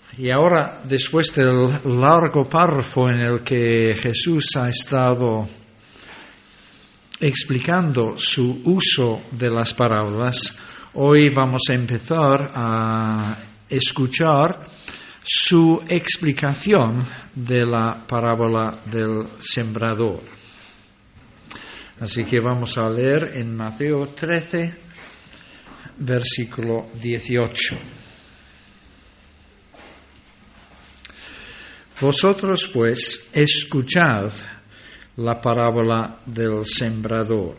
Y ahora, después del largo párrafo en el que Jesús ha estado explicando su uso de las parábolas, hoy vamos a empezar a escuchar su explicación de la parábola del sembrador. Así que vamos a leer en Mateo 13, versículo 18. Vosotros, pues, escuchad la parábola del sembrador.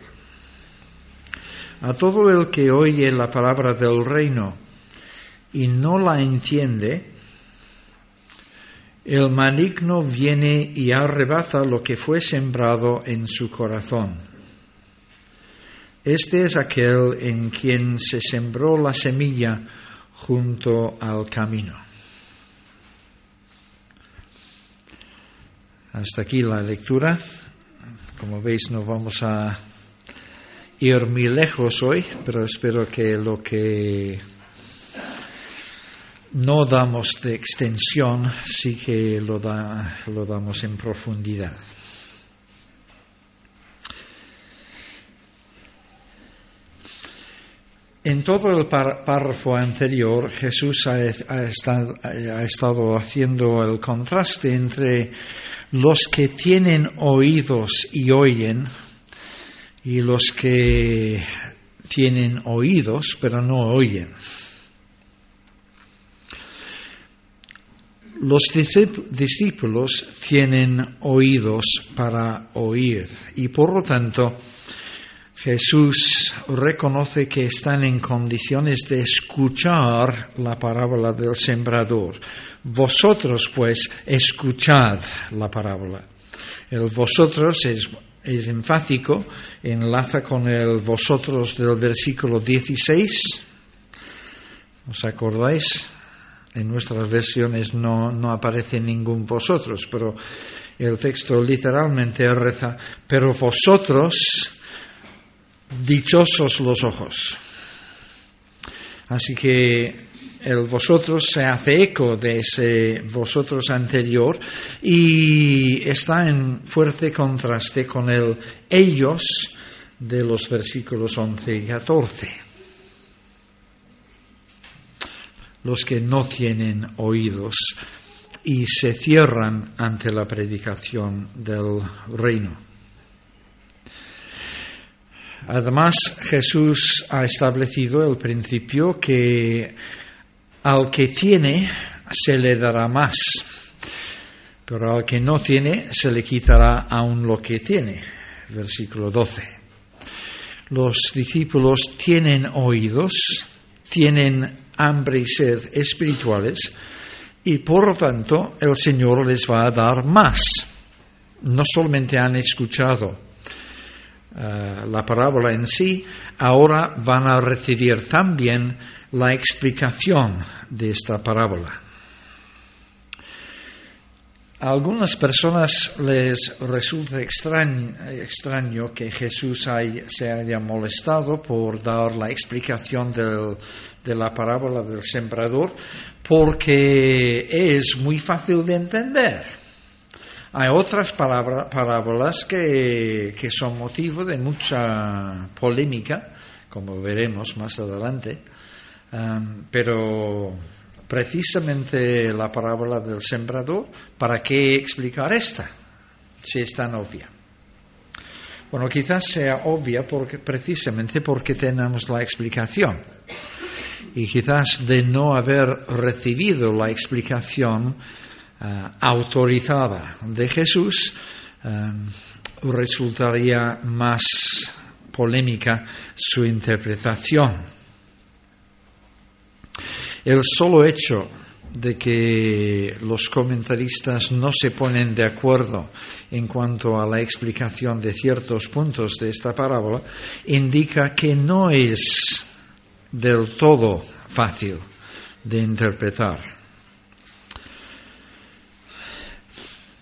A todo el que oye la palabra del reino y no la entiende, el maligno viene y arrebata lo que fue sembrado en su corazón. Este es aquel en quien se sembró la semilla junto al camino. Hasta aquí la lectura. Como veis, no vamos a ir muy lejos hoy, pero espero que lo que no damos de extensión sí que lo damos en profundidad. En todo el párrafo anterior, Jesús ha estado haciendo el contraste entre los que tienen oídos y oyen y los que tienen oídos pero no oyen. Los discípulos tienen oídos para oír y por lo tanto Jesús reconoce que están en condiciones de escuchar la parábola del sembrador. Vosotros, pues, escuchad la parábola. El vosotros es enfático, enlaza con el vosotros del versículo 16. ¿Os acordáis? En nuestras versiones no aparece ningún vosotros, pero el texto literalmente reza, pero vosotros, dichosos los ojos. Así que el vosotros se hace eco de ese vosotros anterior y está en fuerte contraste con el ellos de los versículos 11 y 14. Los que no tienen oídos y se cierran ante la predicación del reino. Además, Jesús ha establecido el principio que al que tiene se le dará más, pero al que no tiene se le quitará aún lo que tiene. Versículo 12. Los discípulos tienen oídos, tienen hambre y sed espirituales y por lo tanto el Señor les va a dar más. No solamente han escuchado la parábola en sí, ahora van a recibir también la explicación de esta parábola. A algunas personas les resulta extraño que Jesús se haya molestado por dar la explicación de la parábola del sembrador, porque es muy fácil de entender. Hay otras parábolas que son motivo de mucha polémica, como veremos más adelante, pero precisamente la parábola del sembrador, ¿para qué explicar esta? Si es tan obvia. Bueno, quizás sea obvia precisamente porque tenemos la explicación. Y quizás de no haber recibido la explicación autorizada de Jesús, resultaría más polémica su interpretación. El solo hecho de que los comentaristas no se ponen de acuerdo en cuanto a la explicación de ciertos puntos de esta parábola indica que no es del todo fácil de interpretar.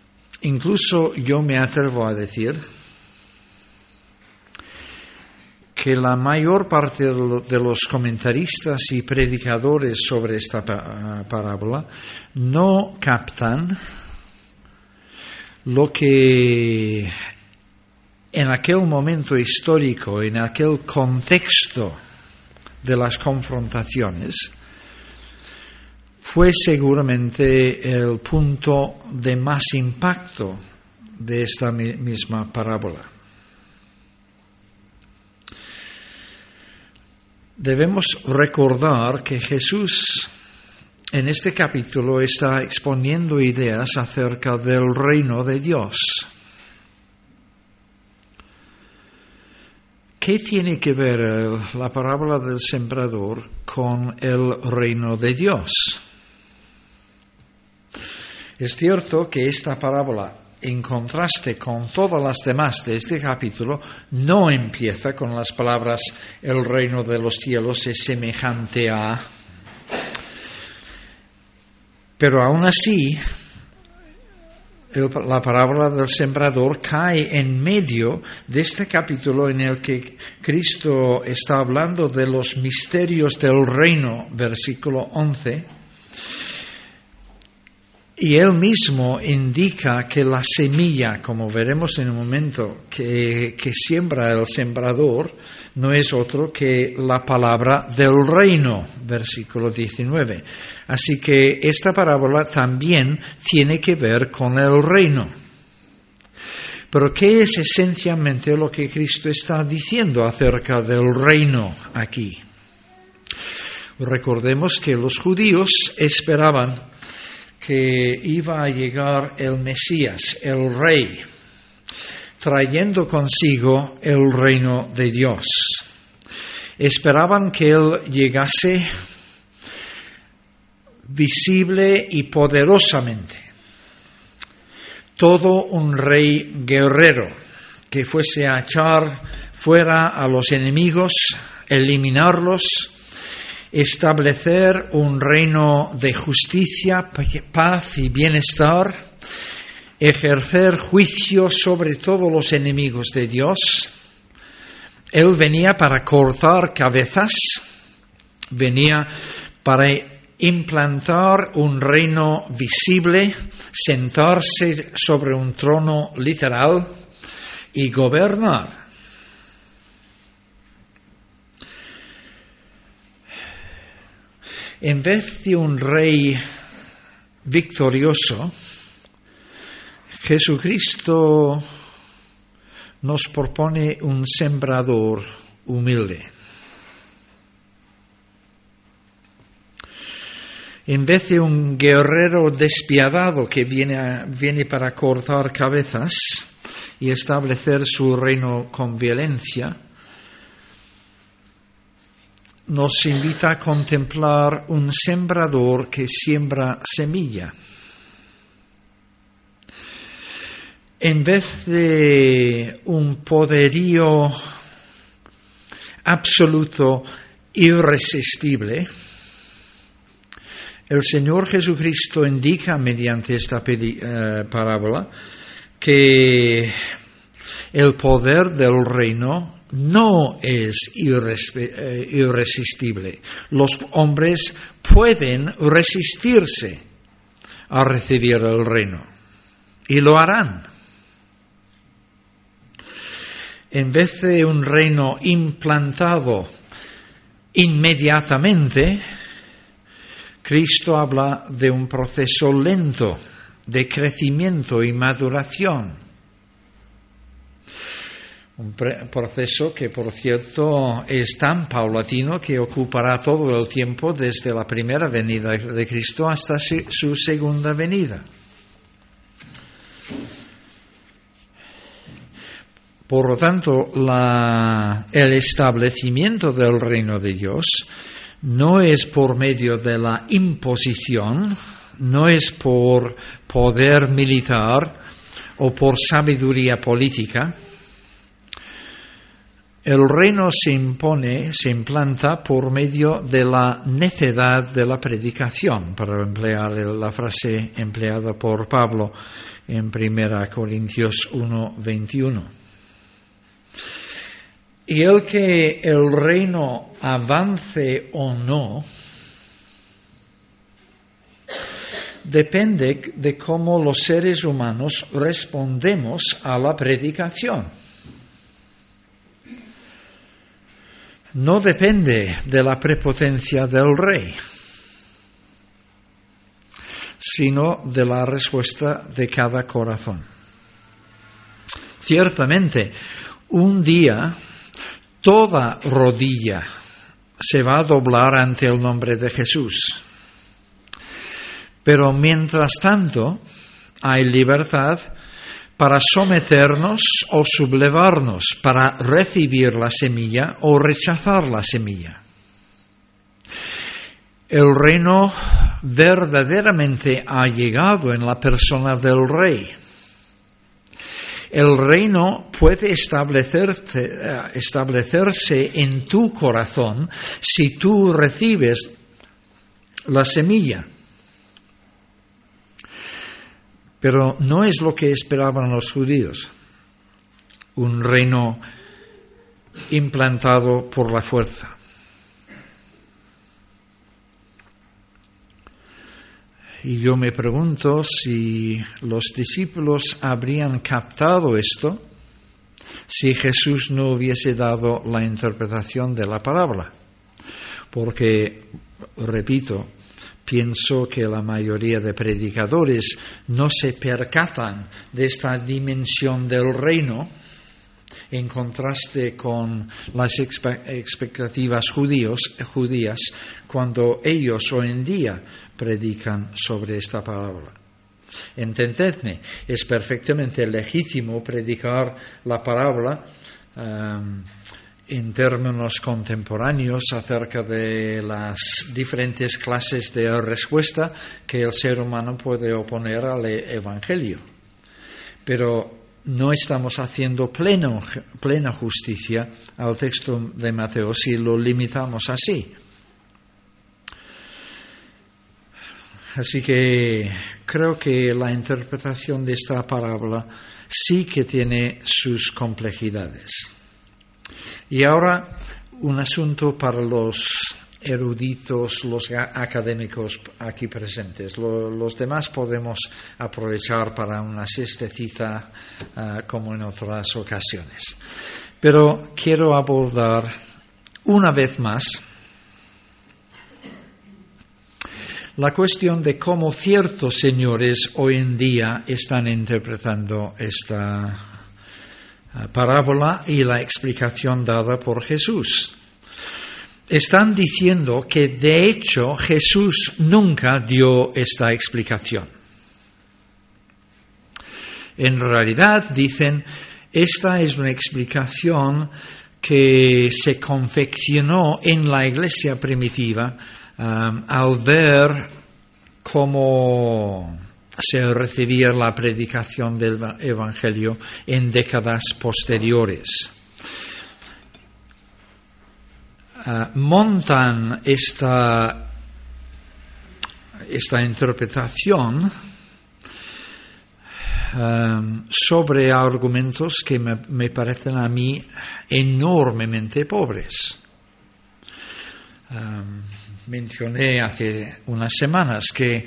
Incluso yo me atrevo a decir que la mayor parte de los comentaristas y predicadores sobre esta parábola no captan lo que en aquel momento histórico, en aquel contexto de las confrontaciones, fue seguramente el punto de más impacto de esta misma parábola. Debemos recordar que Jesús en este capítulo está exponiendo ideas acerca del reino de Dios. ¿Qué tiene que ver la parábola del sembrador con el reino de Dios? Es cierto que esta parábola, en contraste con todas las demás de este capítulo, no empieza con las palabras el reino de los cielos es semejante a... Pero aún así, la parábola del sembrador cae en medio de este capítulo en el que Cristo está hablando de los misterios del reino, versículo 11, y él mismo indica que la semilla, como veremos en un momento, que siembra el sembrador, no es otro que la palabra del reino, versículo 19. Así que esta parábola también tiene que ver con el reino. Pero ¿qué es esencialmente lo que Cristo está diciendo acerca del reino aquí? Recordemos que los judíos esperaban que iba a llegar el Mesías, el Rey, trayendo consigo el reino de Dios. Esperaban que Él llegase visible y poderosamente. Todo un rey guerrero que fuese a echar fuera a los enemigos, eliminarlos, establecer un reino de justicia, paz y bienestar, ejercer juicio sobre todos los enemigos de Dios. Él venía para cortar cabezas, venía para implantar un reino visible, sentarse sobre un trono literal y gobernar. En vez de un rey victorioso, Jesucristo nos propone un sembrador humilde. En vez de un guerrero despiadado que viene para cortar cabezas y establecer su reino con violencia, nos invita a contemplar un sembrador que siembra semilla. En vez de un poderío absoluto, irresistible, el Señor Jesucristo indica mediante esta parábola que el poder del reino no es irresistible. Los hombres pueden resistirse a recibir el reino y lo harán. En vez de un reino implantado inmediatamente, Cristo habla de un proceso lento de crecimiento y maduración. Un proceso que, por cierto, es tan paulatino que ocupará todo el tiempo desde la primera venida de Cristo hasta su segunda venida. Por lo tanto, el establecimiento del reino de Dios no es por medio de la imposición, no es por poder militar o por sabiduría política. El reino se impone, se implanta por medio de la necedad de la predicación, para emplear la frase empleada por Pablo en 1 Corintios 1:21. Y el que el reino avance o no depende de cómo los seres humanos respondemos a la predicación. No depende de la prepotencia del rey, sino de la respuesta de cada corazón. Ciertamente, un día toda rodilla se va a doblar ante el nombre de Jesús. Pero mientras tanto, hay libertad para someternos o sublevarnos, para recibir la semilla o rechazar la semilla. El reino verdaderamente ha llegado en la persona del rey. El reino puede establecerse en tu corazón si tú recibes la semilla. Pero no es lo que esperaban los judíos, un reino implantado por la fuerza. Y yo me pregunto si los discípulos habrían captado esto si Jesús no hubiese dado la interpretación de la parábola. Porque, repito, pienso que la mayoría de predicadores no se percatan de esta dimensión del reino en contraste con las expectativas judías cuando ellos hoy en día predican sobre esta parábola. Entendedme, es perfectamente legítimo predicar la parábola en términos contemporáneos acerca de las diferentes clases de respuesta que el ser humano puede oponer al Evangelio. Pero no estamos haciendo plena justicia al texto de Mateo si lo limitamos así. Así que creo que la interpretación de esta parábola sí que tiene sus complejidades. Y ahora un asunto para los eruditos, los académicos aquí presentes. Los demás podemos aprovechar para una siestecita como en otras ocasiones. Pero quiero abordar una vez más la cuestión de cómo ciertos señores hoy en día están interpretando esta parábola y la explicación dada por Jesús. Están diciendo que de hecho Jesús nunca dio esta explicación. En realidad, dicen, esta es una explicación que se confeccionó en la iglesia primitiva al ver cómo se recibía la predicación del Evangelio en décadas posteriores. Montan esta interpretación sobre argumentos que me parecen a mí enormemente pobres. Mencioné hace unas semanas que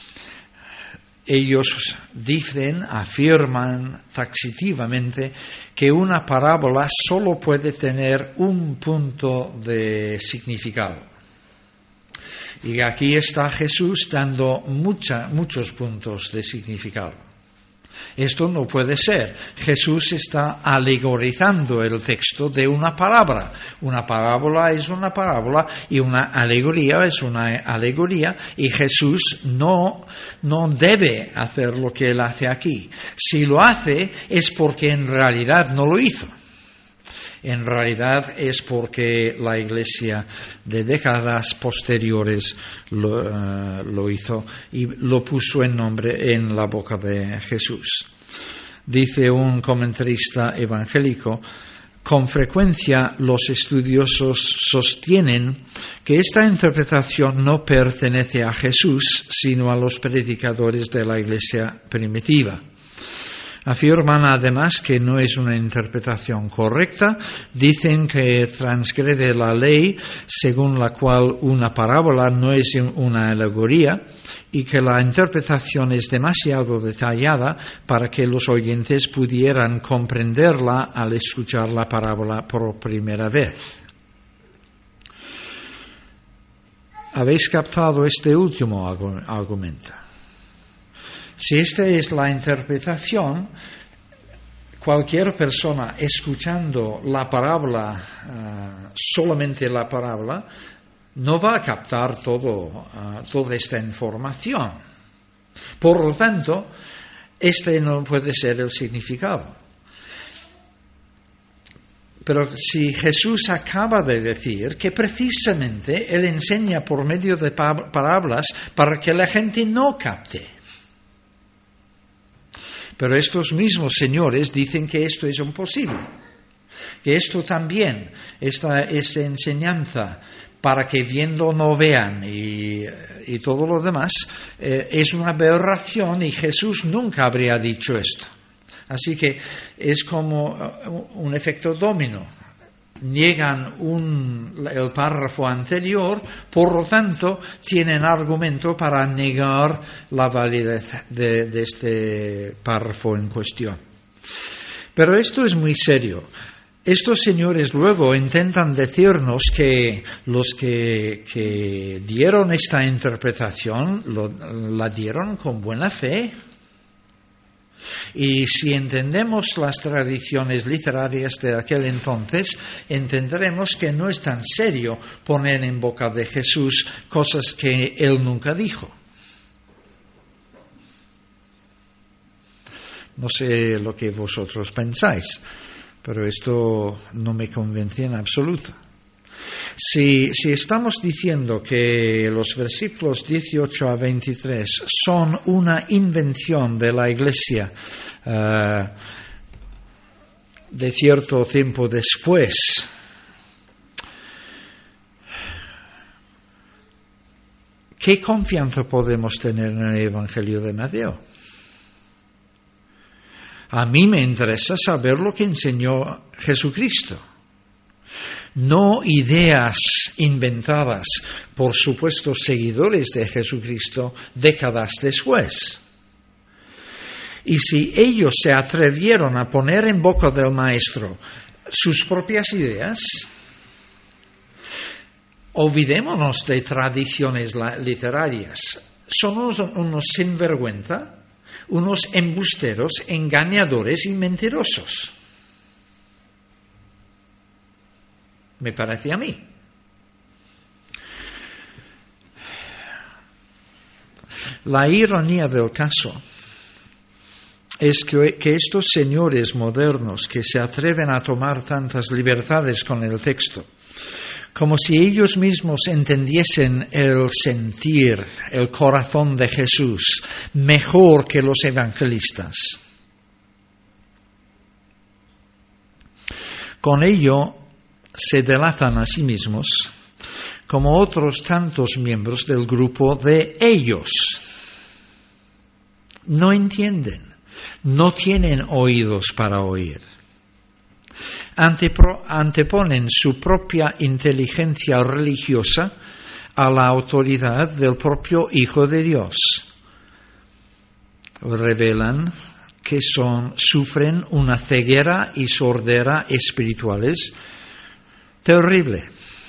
ellos afirman taxativamente que una parábola solo puede tener un punto de significado. Y aquí está Jesús dando muchos puntos de significado. Esto no puede ser. Jesús está alegorizando el texto de una palabra. Una parábola es una parábola y una alegoría es una alegoría, y Jesús no debe hacer lo que él hace aquí. Si lo hace es porque en realidad no lo hizo. En realidad es porque la iglesia de décadas posteriores lo hizo y lo puso en la boca de Jesús. Dice un comentarista evangélico: con frecuencia los estudiosos sostienen que esta interpretación no pertenece a Jesús, sino a los predicadores de la iglesia primitiva. Afirman además que no es una interpretación correcta, dicen que transgrede la ley según la cual una parábola no es una alegoría y que la interpretación es demasiado detallada para que los oyentes pudieran comprenderla al escuchar la parábola por primera vez. ¿Habéis captado este último argumento? Si esta es la interpretación, cualquier persona escuchando la parábola, solamente la parábola, no va a captar toda esta información. Por lo tanto, este no puede ser el significado. Pero si Jesús acaba de decir que precisamente Él enseña por medio de parábolas para que la gente no capte. Pero estos mismos señores dicen que esto es imposible, que esto también, esta enseñanza para que viendo no vean y todo lo demás, es una aberración y Jesús nunca habría dicho esto. Así que es como un efecto dominó. Niegan el párrafo anterior, por lo tanto, tienen argumento para negar la validez de este párrafo en cuestión. Pero esto es muy serio. Estos señores luego intentan decirnos que los que dieron esta interpretación la dieron con buena fe. Y si entendemos las tradiciones literarias de aquel entonces, entenderemos que no es tan serio poner en boca de Jesús cosas que Él nunca dijo. No sé lo que vosotros pensáis, pero esto no me convence en absoluto. Si estamos diciendo que los versículos 18 a 23 son una invención de la Iglesia de cierto tiempo después, ¿qué confianza podemos tener en el Evangelio de Mateo? A mí me interesa saber lo que enseñó Jesucristo. No ideas inventadas por supuestos seguidores de Jesucristo décadas después. Y si ellos se atrevieron a poner en boca del Maestro sus propias ideas, olvidémonos de tradiciones literarias. Son unos sinvergüenza, unos embusteros, engañadores y mentirosos. Me parece a mí. La ironía del caso es que estos señores modernos que se atreven a tomar tantas libertades con el texto, como si ellos mismos entendiesen el sentir, el corazón de Jesús mejor que los evangelistas. Con ello se delatan a sí mismos como otros tantos miembros del grupo de ellos. No entienden, no tienen oídos para oír. Anteponen su propia inteligencia religiosa a la autoridad del propio Hijo de Dios. Revelan que sufren una ceguera y sordera espirituales terrible.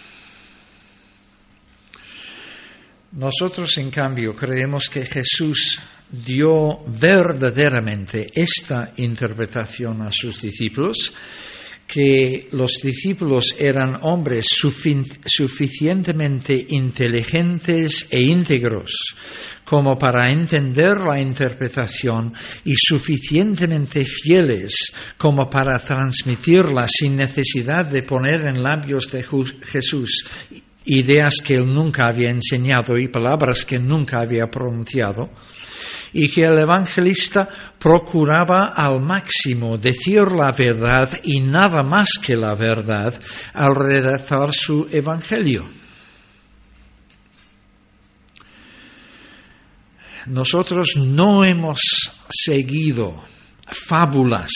Nosotros, en cambio, creemos que Jesús dio verdaderamente esta interpretación a sus discípulos, que los discípulos eran hombres suficientemente inteligentes e íntegros como para entender la interpretación y suficientemente fieles como para transmitirla sin necesidad de poner en labios de Jesús ideas que él nunca había enseñado y palabras que nunca había pronunciado, y que el evangelista procuraba al máximo decir la verdad y nada más que la verdad al redactar su evangelio. Nosotros no hemos seguido fábulas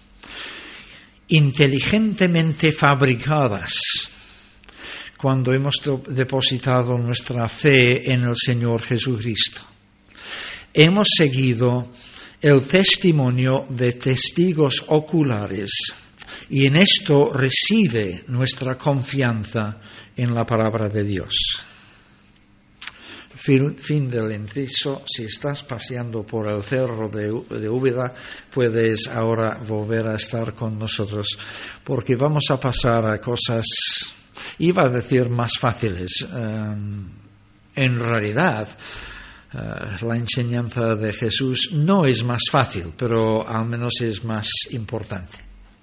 inteligentemente fabricadas cuando hemos depositado nuestra fe en el Señor Jesucristo. Hemos seguido el testimonio de testigos oculares y en esto reside nuestra confianza en la palabra de Dios. Fin del inciso. Si estás paseando por el cerro de Úbeda, puedes ahora volver a estar con nosotros, porque vamos a pasar a cosas, iba a decir, más fáciles. En realidad, la enseñanza de Jesús no es más fácil, pero al menos es más importante.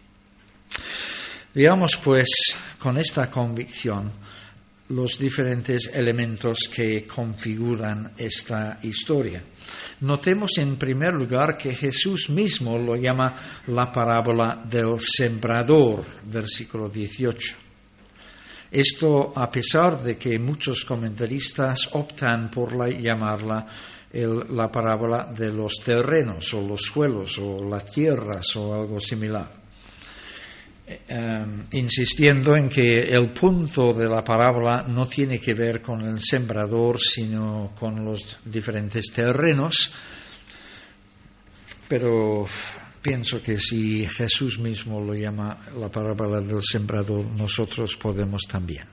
Veamos, pues, con esta convicción, los diferentes elementos que configuran esta historia. Notemos en primer lugar que Jesús mismo lo llama la parábola del sembrador, versículo 18. Esto a pesar de que muchos comentaristas optan por llamarla la parábola de los terrenos o los suelos o las tierras o algo similar. Insistiendo en que el punto de la parábola no tiene que ver con el sembrador, sino con los diferentes terrenos. Pero pienso que si Jesús mismo lo llama la parábola del sembrador, nosotros podemos también.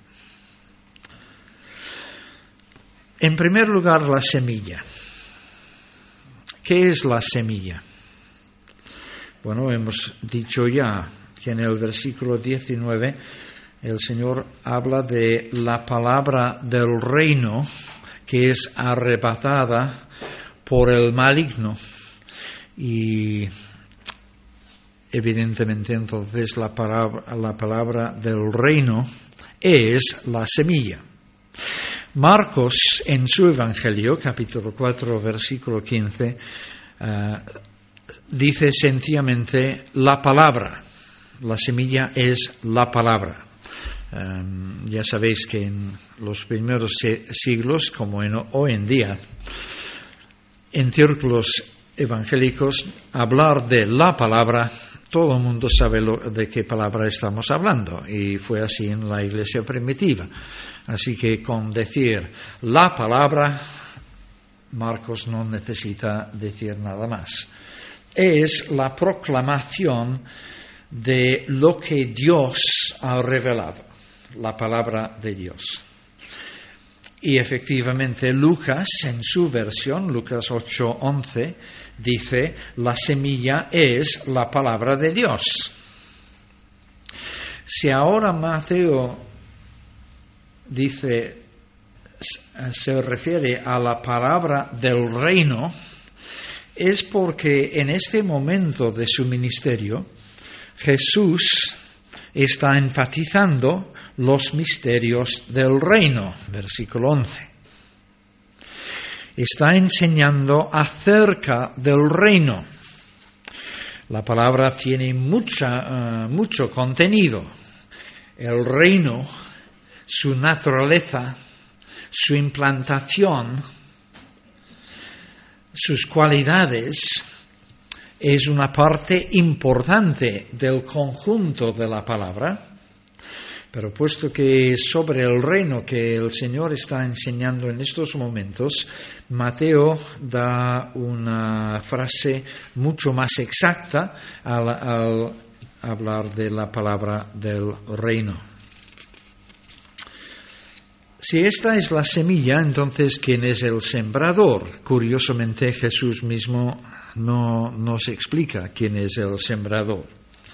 En primer lugar, la semilla. ¿Qué es la semilla? Bueno, hemos dicho ya que en el versículo 19 el Señor habla de la palabra del reino que es arrebatada por el maligno. Y evidentemente entonces la palabra del reino es la semilla. Marcos, en su Evangelio, capítulo 4, versículo 15, dice sencillamente la palabra. La semilla es la palabra. Ya sabéis que en los primeros siglos, como hoy en día, en círculos evangélicos, hablar de la palabra, todo el mundo sabe de qué palabra estamos hablando, y fue así en la iglesia primitiva. Así que con decir la palabra, Marcos no necesita decir nada más. Es la proclamación de lo que Dios ha revelado, la palabra de Dios. Y efectivamente Lucas, en su versión, Lucas 8:11, dice, la semilla es la palabra de Dios. Si ahora Mateo dice, se refiere a la palabra del reino, es porque en este momento de su ministerio, Jesús está enfatizando los misterios del reino, versículo 11. Está enseñando acerca del reino. La palabra tiene mucho contenido. El reino, su naturaleza, su implantación, sus cualidades, es una parte importante del conjunto de la palabra, pero puesto que sobre el reino que el Señor está enseñando en estos momentos, Mateo da una frase mucho más exacta al hablar de la palabra del reino. Si esta es la semilla, entonces, ¿quién es el sembrador? Curiosamente, Jesús mismo no nos explica quién es el sembrador.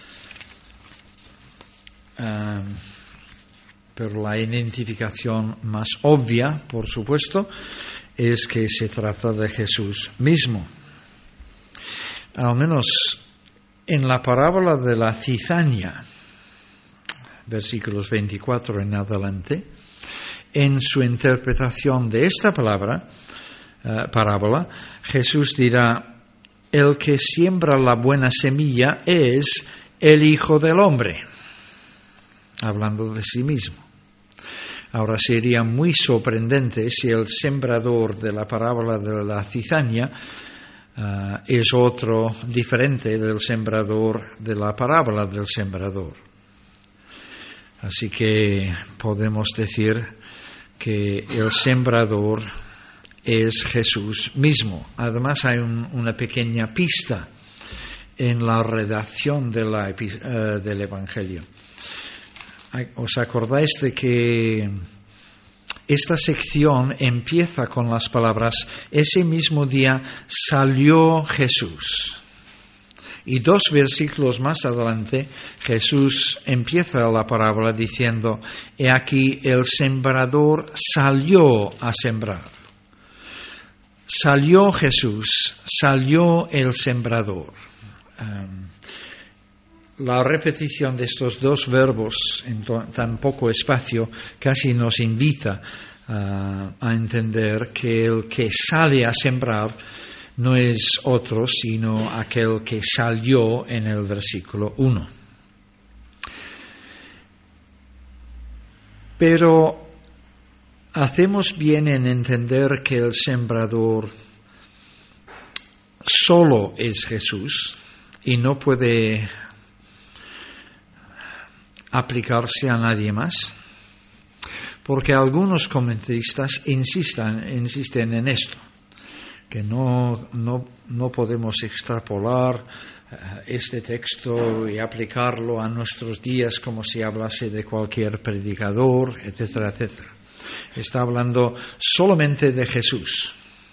Pero la identificación más obvia, por supuesto, es que se trata de Jesús mismo. Al menos en la parábola de la cizaña, versículos 24 en adelante, en su interpretación de esta parábola, Jesús dirá, el que siembra la buena semilla es el Hijo del Hombre, hablando de sí mismo. Ahora sería muy sorprendente si el sembrador de la parábola de la cizaña es otro diferente del sembrador de la parábola del sembrador. Así que podemos decir que el sembrador es Jesús mismo. Además hay una pequeña pista en la redacción del Evangelio. ¿Os acordáis de que esta sección empieza con las palabras: ese mismo día salió Jesús? Y 2 versículos más adelante, Jesús empieza la parábola diciendo: he aquí el sembrador salió a sembrar. Salió Jesús, salió el sembrador. La repetición de estos 2 verbos en tan poco espacio casi nos invita a entender que el que sale a sembrar no es otro sino aquel que salió en el versículo 1. Pero hacemos bien en entender que el sembrador solo es Jesús y no puede aplicarse a nadie más, porque algunos comentaristas insisten en esto, que no podemos extrapolar este texto y aplicarlo a nuestros días como si hablase de cualquier predicador, etcétera, etcétera. Está hablando solamente de Jesús.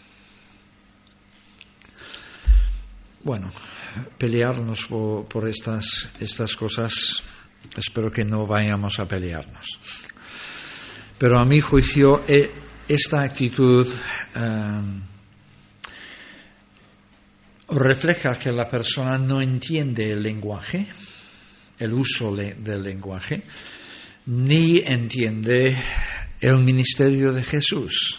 Bueno, pelearnos por estas cosas, espero que no vayamos a pelearnos. Pero a mi juicio, esta actitud refleja que la persona no entiende el lenguaje, el uso del lenguaje, ni entiende el ministerio de Jesús.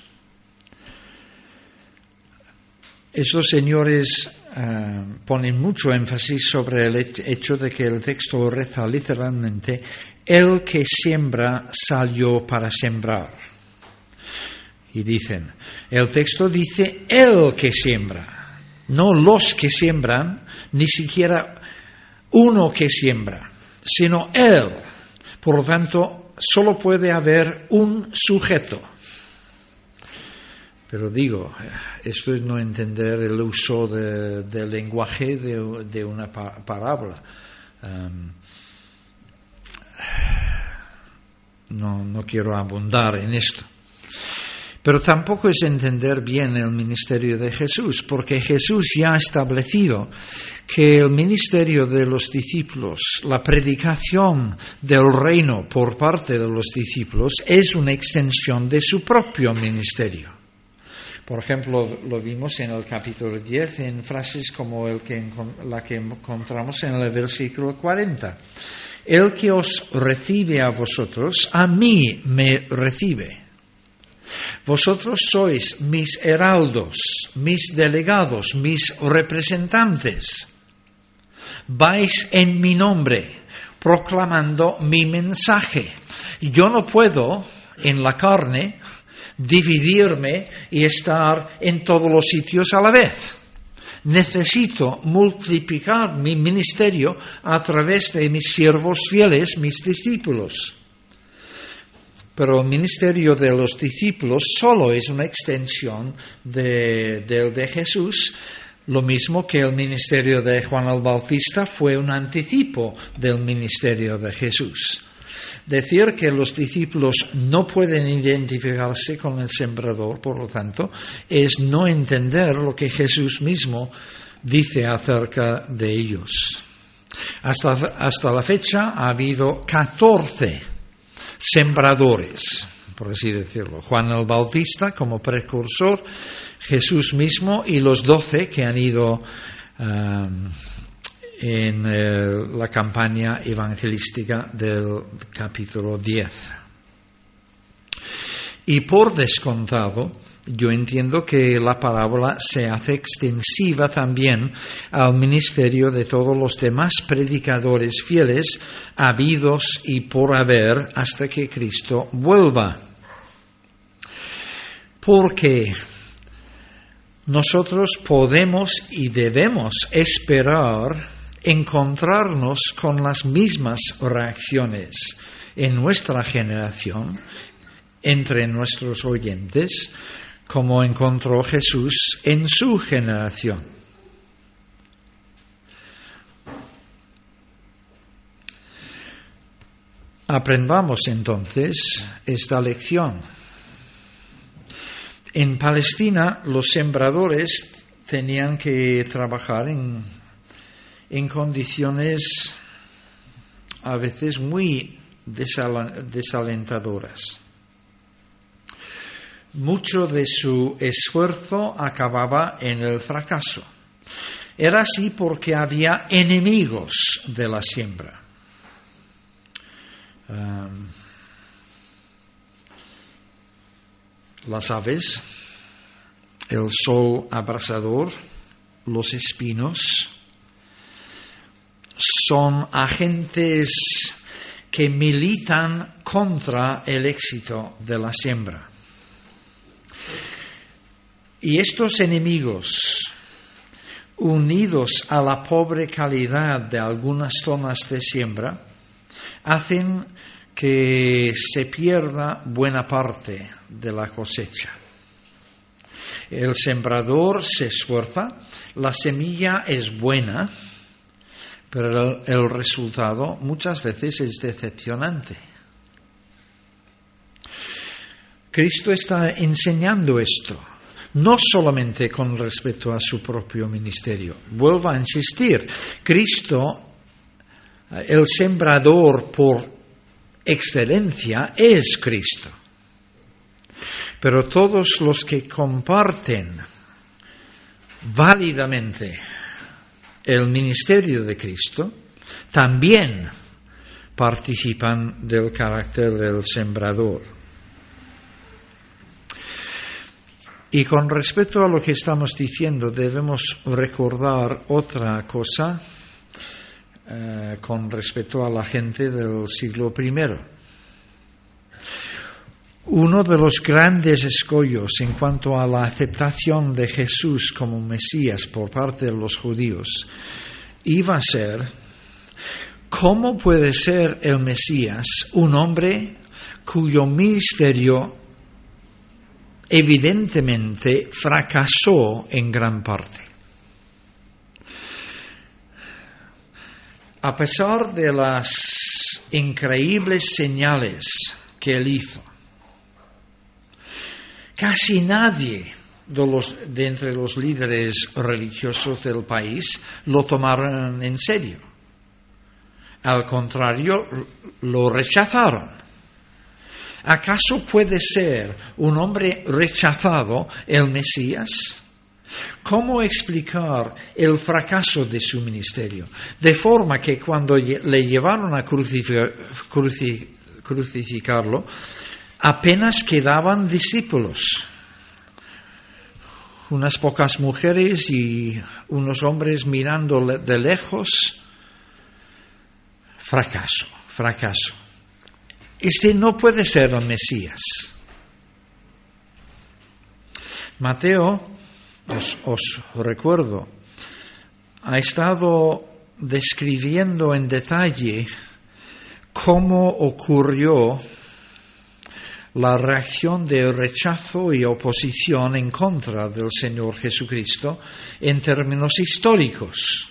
Esos señores ponen mucho énfasis sobre el hecho de que el texto reza literalmente: el que siembra salió para sembrar. Y dicen, el texto dice el que siembra, no los que siembran, ni siquiera uno que siembra, sino él. Por lo tanto, solo puede haber un sujeto. Pero digo, esto es no entender el uso del lenguaje de una parábola. No quiero abundar en esto. Pero tampoco es entender bien el ministerio de Jesús, porque Jesús ya ha establecido que el ministerio de los discípulos, la predicación del reino por parte de los discípulos, es una extensión de su propio ministerio. Por ejemplo, lo vimos en el capítulo 10 en frases como la que encontramos en el versículo 40. El que os recibe a vosotros, a mí me recibe. Vosotros sois mis heraldos, mis delegados, mis representantes. Vais en mi nombre, proclamando mi mensaje. Yo no puedo, en la carne, dividirme y estar en todos los sitios a la vez. Necesito multiplicar mi ministerio a través de mis siervos fieles, mis discípulos. Pero el ministerio de los discípulos solo es una extensión del de Jesús, lo mismo que el ministerio de Juan el Bautista fue un anticipo del ministerio de Jesús. Decir que los discípulos no pueden identificarse con el sembrador, por lo tanto, es no entender lo que Jesús mismo dice acerca de ellos. Hasta la fecha ha habido 14 sembradores, por así decirlo. Juan el Bautista como precursor, Jesús mismo y los 12 que han ido en la campaña evangelística del capítulo 10. Y por descontado, yo entiendo que la parábola se hace extensiva también al ministerio de todos los demás predicadores fieles, habidos y por haber, hasta que Cristo vuelva. Porque nosotros podemos y debemos esperar encontrarnos con las mismas reacciones en nuestra generación, entre nuestros oyentes, como encontró Jesús en su generación. Aprendamos entonces esta lección. En Palestina los sembradores tenían que trabajar en condiciones a veces muy desalentadoras. Mucho de su esfuerzo acababa en el fracaso. Era así porque había enemigos de la siembra. Las aves, el sol abrasador, los espinos, son agentes que militan contra el éxito de la siembra. Y estos enemigos, unidos a la pobre calidad de algunas zonas de siembra, hacen que se pierda buena parte de la cosecha. El sembrador se esfuerza, la semilla es buena, pero el resultado muchas veces es decepcionante. Cristo está enseñando esto, no solamente con respecto a su propio ministerio. Vuelvo a insistir, Cristo, el sembrador por excelencia, es Cristo. Pero todos los que comparten válidamente el ministerio de Cristo también participan del carácter del sembrador. Y con respecto a lo que estamos diciendo, debemos recordar otra cosa con respecto a la gente del siglo I. Uno de los grandes escollos en cuanto a la aceptación de Jesús como Mesías por parte de los judíos iba a ser: ¿cómo puede ser el Mesías un hombre cuyo ministerio evidentemente fracasó en gran parte? A pesar de las increíbles señales que él hizo, casi nadie de entre los líderes religiosos del país lo tomaron en serio. Al contrario, lo rechazaron. ¿Acaso puede ser un hombre rechazado el Mesías? ¿Cómo explicar el fracaso de su ministerio? De forma que cuando le llevaron a crucificarlo, apenas quedaban discípulos. Unas pocas mujeres y unos hombres mirando de lejos. Fracaso. Este no puede ser el Mesías. Mateo, os recuerdo, ha estado describiendo en detalle cómo ocurrió la reacción de rechazo y oposición en contra del Señor Jesucristo en términos históricos.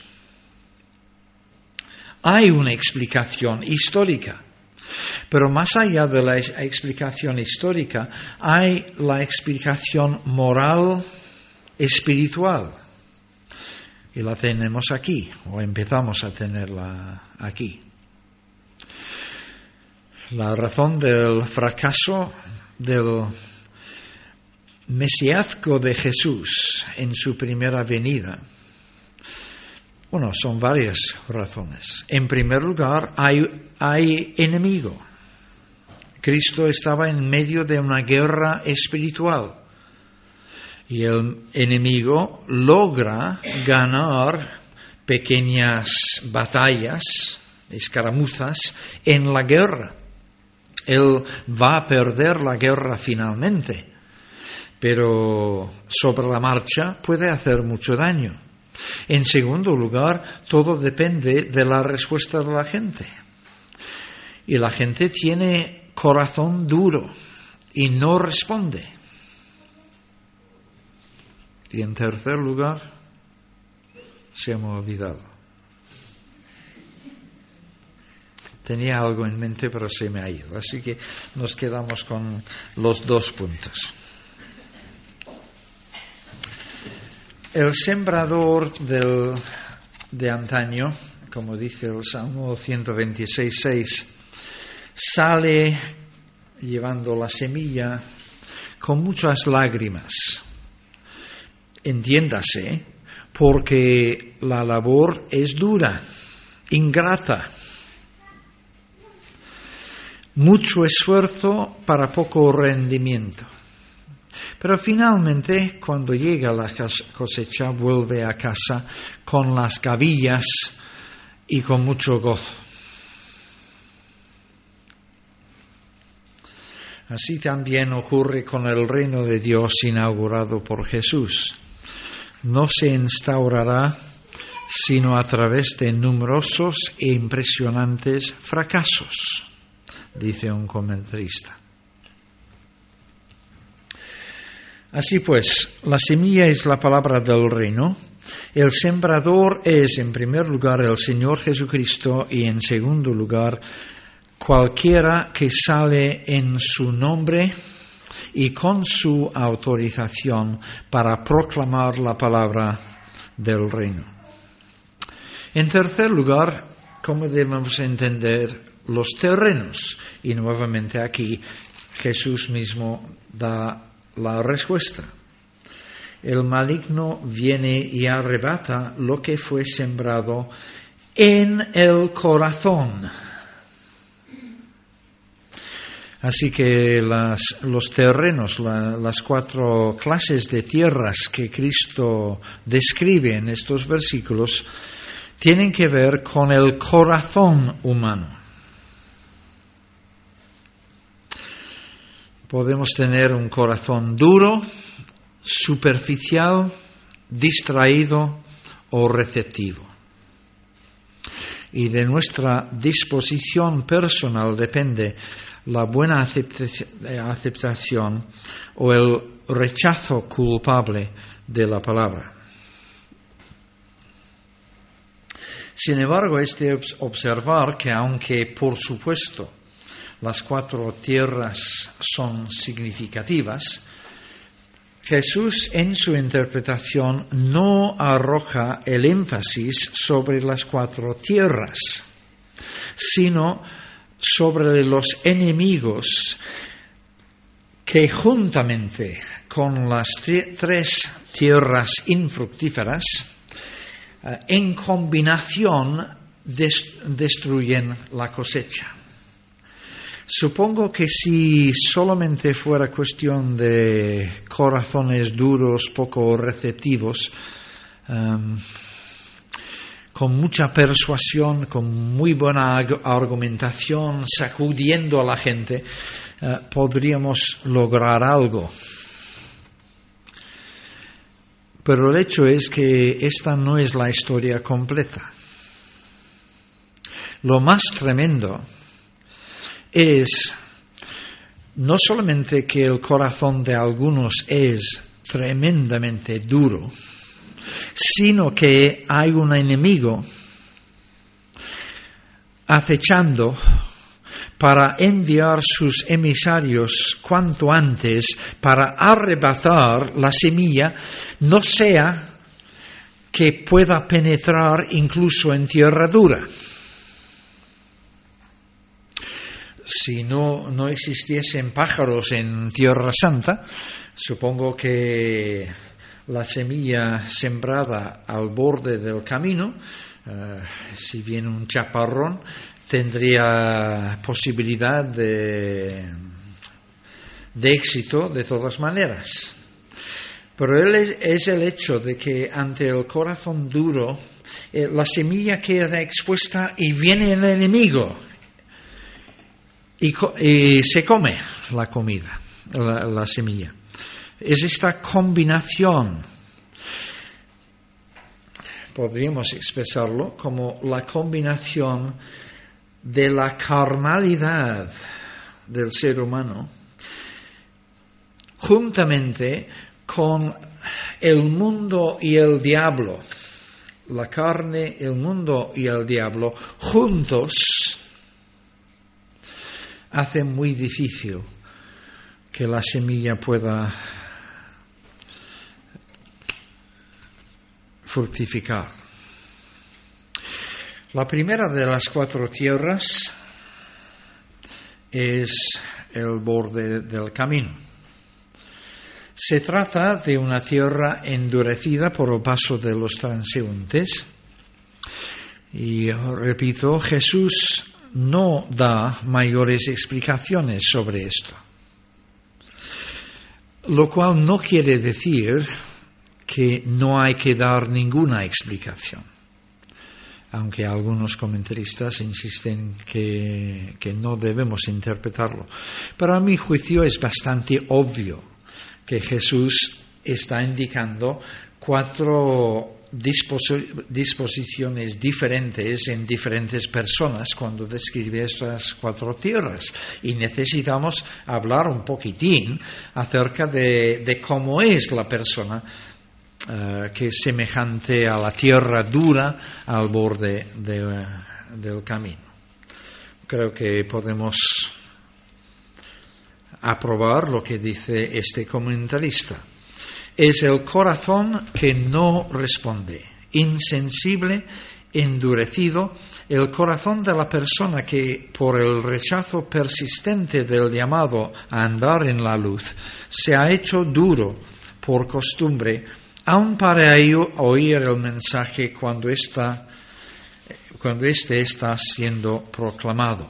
Hay una explicación histórica, pero más allá de la explicación histórica, hay la explicación moral, espiritual. Y la tenemos aquí, o empezamos a tenerla aquí. La razón del fracaso del mesiazgo de Jesús en su primera venida, son varias razones. En primer lugar, hay enemigo. Cristo estaba en medio de una guerra espiritual y el enemigo logra ganar pequeñas batallas, escaramuzas en la guerra. Él va a perder la guerra finalmente, pero sobre la marcha puede hacer mucho daño. En segundo lugar, todo depende de la respuesta de la gente. Y la gente tiene corazón duro y no responde. Y en tercer lugar, se me ha olvidado. Tenía algo en mente, pero se me ha ido. Así que nos quedamos con los 2 puntos. El sembrador de antaño, como dice el Salmo 126:6, sale llevando la semilla con muchas lágrimas. Entiéndase, porque la labor es dura, ingrata. Mucho esfuerzo para poco rendimiento. Pero finalmente, cuando llega la cosecha, vuelve a casa con las gavillas y con mucho gozo. Así también ocurre con el reino de Dios inaugurado por Jesús. No se instaurará sino a través de numerosos e impresionantes fracasos, dice un comentarista. Así pues, la semilla es la palabra del reino, el sembrador es en primer lugar el Señor Jesucristo y en segundo lugar cualquiera que sale en su nombre y con su autorización para proclamar la palabra del reino. En tercer lugar, ¿cómo debemos entender los terrenos? Y nuevamente aquí Jesús mismo da la respuesta. El maligno viene y arrebata lo que fue sembrado en el corazón. Así que los terrenos, las 4 clases de tierras que Cristo describe en estos versículos, tienen que ver con el corazón humano. Podemos tener un corazón duro, superficial, distraído o receptivo. Y de nuestra disposición personal depende la buena aceptación o el rechazo culpable de la palabra. Sin embargo, es de observar que aunque, por supuesto, las 4 tierras son significativas, Jesús en su interpretación no arroja el énfasis sobre las 4 tierras, sino sobre los enemigos que juntamente con las 3 tierras infructíferas en combinación destruyen la cosecha. Supongo que si solamente fuera cuestión de corazones duros, poco receptivos, con mucha persuasión, con muy buena argumentación, sacudiendo a la gente, podríamos lograr algo. Pero el hecho es que esta no es la historia completa. Lo más tremendo es no solamente que el corazón de algunos es tremendamente duro, sino que hay un enemigo acechando para enviar sus emisarios cuanto antes para arrebatar la semilla, no sea que pueda penetrar incluso en tierra dura. Si no existiesen pájaros en Tierra Santa, supongo que la semilla sembrada al borde del camino, si viene un chaparrón, tendría posibilidad de éxito de todas maneras. Pero es el hecho de que ante el corazón duro, la semilla queda expuesta y viene el enemigo. Y se come la comida, la semilla. Es esta combinación, podríamos expresarlo como la combinación de la carnalidad del ser humano juntamente con el mundo y el diablo. La carne, el mundo y el diablo juntos hacen muy difícil que la semilla pueda fructificar. La primera de las 4 tierras es el borde del camino. Se trata de una tierra endurecida por el paso de los transeúntes. Y repito, Jesús no da mayores explicaciones sobre esto. Lo cual no quiere decir que no hay que dar ninguna explicación. Aunque algunos comentaristas insisten que no debemos interpretarlo. Pero a mi juicio es bastante obvio que Jesús está indicando 4 disposiciones diferentes en diferentes personas cuando describe estas 4 tierras. Y necesitamos hablar un poquitín acerca de cómo es la persona que es semejante a la tierra dura al borde del camino. Creo que podemos aprobar lo que dice este comentarista. Es el corazón que no responde, insensible, endurecido, el corazón de la persona que, por el rechazo persistente del llamado a andar en la luz, se ha hecho duro por costumbre, aun para ello oír el mensaje cuando éste está siendo proclamado.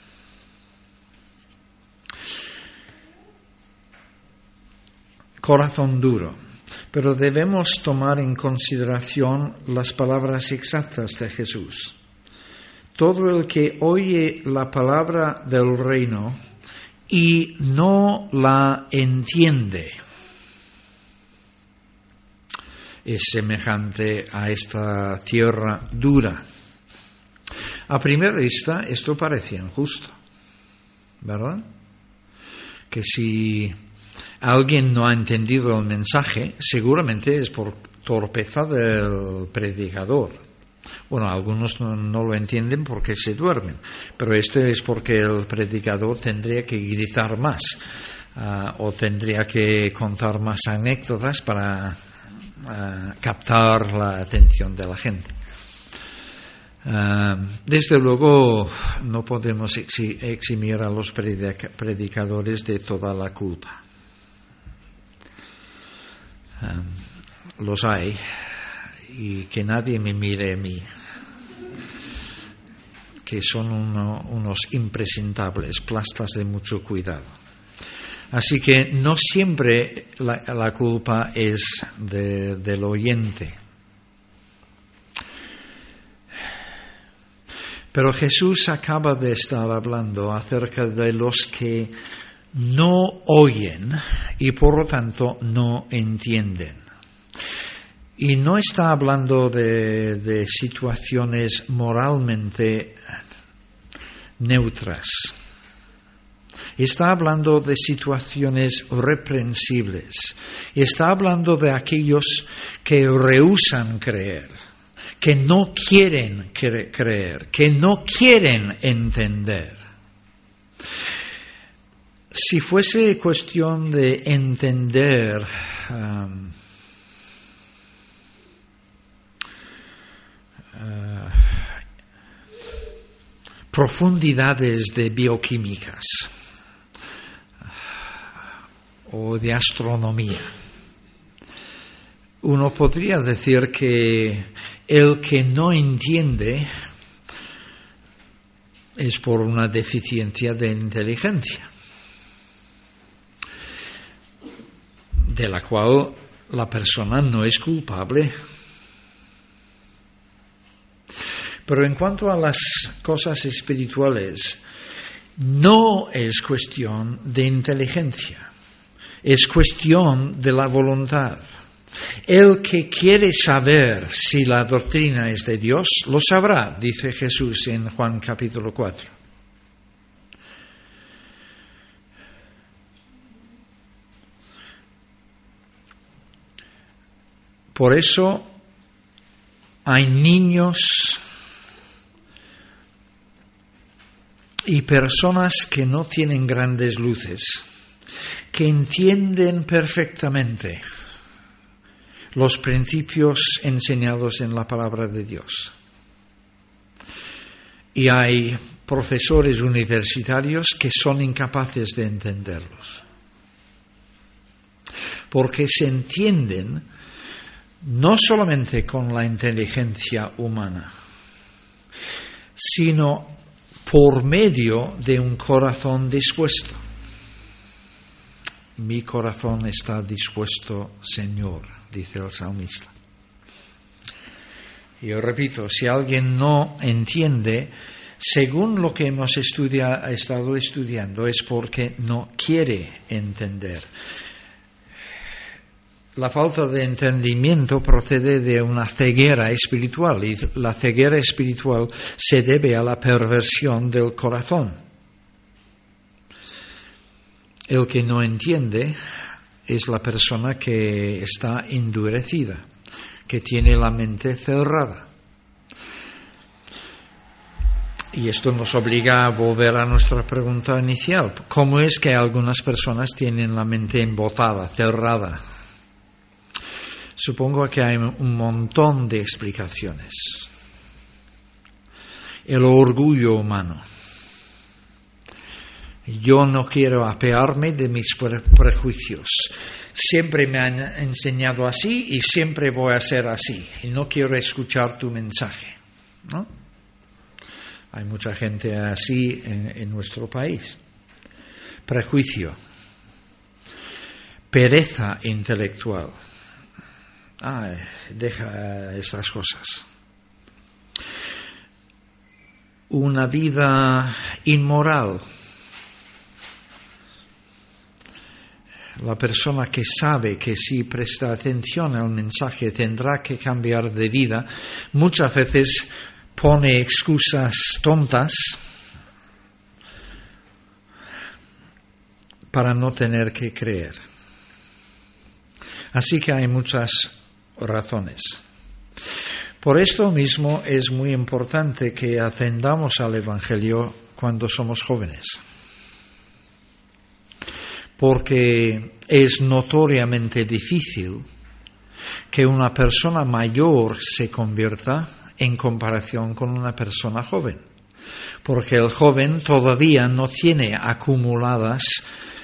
Corazón duro. Pero debemos tomar en consideración las palabras exactas de Jesús. Todo el que oye la palabra del reino y no la entiende es semejante a esta tierra dura. A primera vista esto parece injusto, ¿verdad? Que si alguien no ha entendido el mensaje, seguramente es por torpeza del predicador. Bueno, algunos no lo entienden porque se duermen, pero esto es porque el predicador tendría que gritar más o tendría que contar más anécdotas para captar la atención de la gente. Desde luego no podemos eximir a los predicadores de toda la culpa. Los hay, y que nadie me mire a mí, que son unos impresentables, plastas de mucho cuidado. Así que no siempre la culpa es del oyente. Pero Jesús acaba de estar hablando acerca de los que no oyen y por lo tanto no entienden. Y no está hablando de situaciones moralmente neutras. Está hablando de situaciones reprensibles. Está hablando de aquellos que rehúsan creer, que no quieren creer, que no quieren entender. Si fuese cuestión de entender profundidades de bioquímicas o de astronomía, uno podría decir que el que no entiende es por una deficiencia de inteligencia, de la cual la persona no es culpable. Pero en cuanto a las cosas espirituales, no es cuestión de inteligencia, Es cuestión de la voluntad. El que quiere saber si la doctrina es de Dios, lo sabrá, dice Jesús en Juan capítulo 4. Por eso hay niños y personas que no tienen grandes luces, que entienden perfectamente los principios enseñados en la palabra de Dios. Y hay profesores universitarios que son incapaces de entenderlos, porque se entienden no solamente con la inteligencia humana, sino por medio de un corazón dispuesto. Mi corazón está dispuesto, Señor, dice el salmista. Y yo repito, si alguien no entiende, según lo que hemos estado estudiando, es porque no quiere entender. La falta de entendimiento procede de una ceguera espiritual, y la ceguera espiritual se debe a la perversión del corazón. El que no entiende es la persona que está endurecida, que tiene la mente cerrada. Y esto nos obliga a volver a nuestra pregunta inicial. ¿Cómo es que algunas personas tienen la mente embotada, cerrada? Supongo que hay un montón de explicaciones. El orgullo humano. Yo no quiero apearme de mis prejuicios. Siempre me han enseñado así y siempre voy a ser así. Y no quiero escuchar tu mensaje, ¿no? Hay mucha gente así en nuestro país. Prejuicio. Pereza intelectual. Deja estas cosas. Una vida inmoral. La persona que sabe que si presta atención al mensaje tendrá que cambiar de vida, muchas veces pone excusas tontas para no tener que creer. Así que hay muchas razones. Por esto mismo es muy importante que atendamos al Evangelio cuando somos jóvenes, porque es notoriamente difícil que una persona mayor se convierta en comparación con una persona joven, porque el joven todavía no tiene acumulados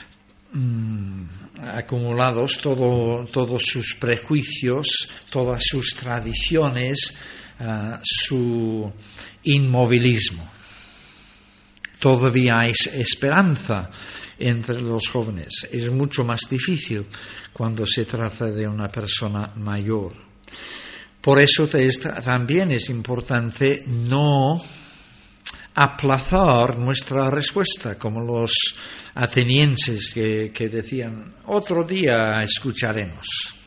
todos sus prejuicios, todas sus tradiciones, su inmovilismo. Todavía hay esperanza entre los jóvenes. Es mucho más difícil cuando se trata de una persona mayor. Por eso también es importante no aplazar nuestra respuesta, como los atenienses que decían, otro día escucharemos.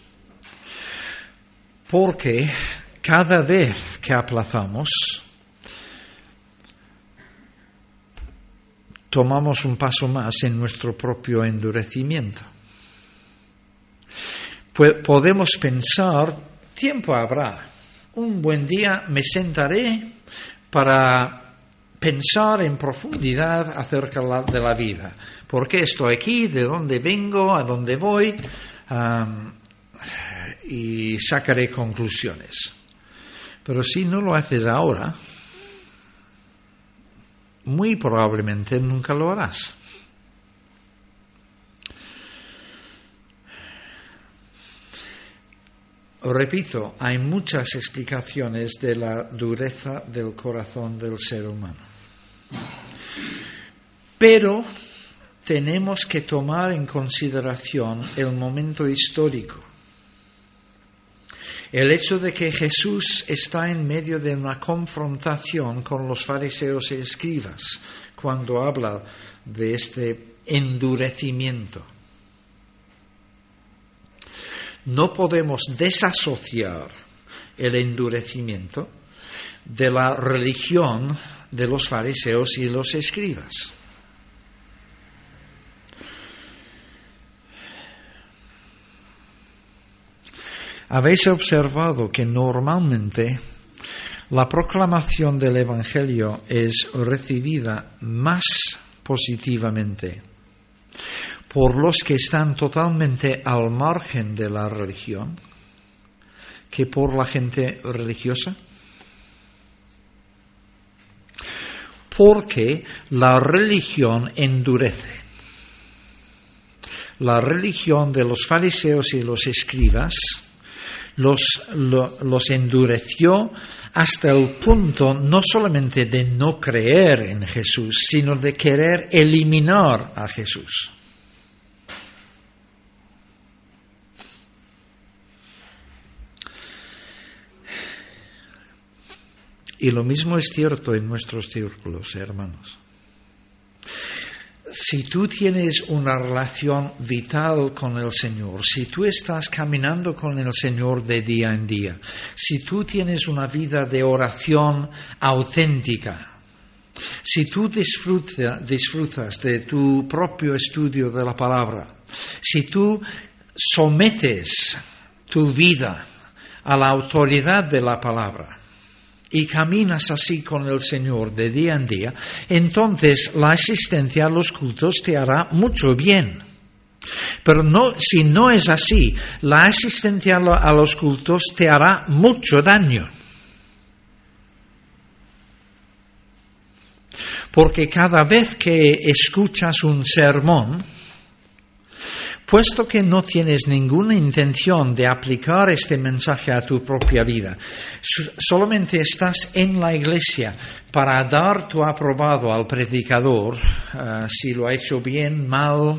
Porque cada vez que aplazamos, tomamos un paso más en nuestro propio endurecimiento. Podemos pensar, tiempo habrá, un buen día me sentaré para pensar en profundidad acerca de la vida. ¿Por qué estoy aquí? ¿De dónde vengo? ¿A dónde voy? Y sacaré conclusiones. Pero si no lo haces ahora, muy probablemente nunca lo harás. Repito, hay muchas explicaciones de la dureza del corazón del ser humano. Pero tenemos que tomar en consideración el momento histórico. El hecho de que Jesús está en medio de una confrontación con los fariseos y escribas cuando habla de este endurecimiento. no podemos desasociar el endurecimiento de la religión de los fariseos y los escribas. Habéis observado que normalmente la proclamación del Evangelio es recibida más positivamente por los que están totalmente al margen de la religión que por la gente religiosa. Porque la religión endurece. La religión de los fariseos y los escribas los endureció hasta el punto no solamente de no creer en Jesús, sino de querer eliminar a Jesús. Y lo mismo es cierto en nuestros círculos, hermanos. Si tú tienes una relación vital con el Señor, si tú estás caminando con el Señor de día en día, si tú tienes una vida de oración auténtica, si tú disfrutas de tu propio estudio de la palabra, si tú sometes tu vida a la autoridad de la palabra, y caminas así con el Señor de día en día, entonces la asistencia a los cultos te hará mucho bien. Pero si no es así, la asistencia a los cultos te hará mucho daño. Porque cada vez que escuchas un sermón, puesto que no tienes ninguna intención de aplicar este mensaje a tu propia vida, solamente estás en la iglesia para dar tu aprobado al predicador, si lo ha hecho bien, mal,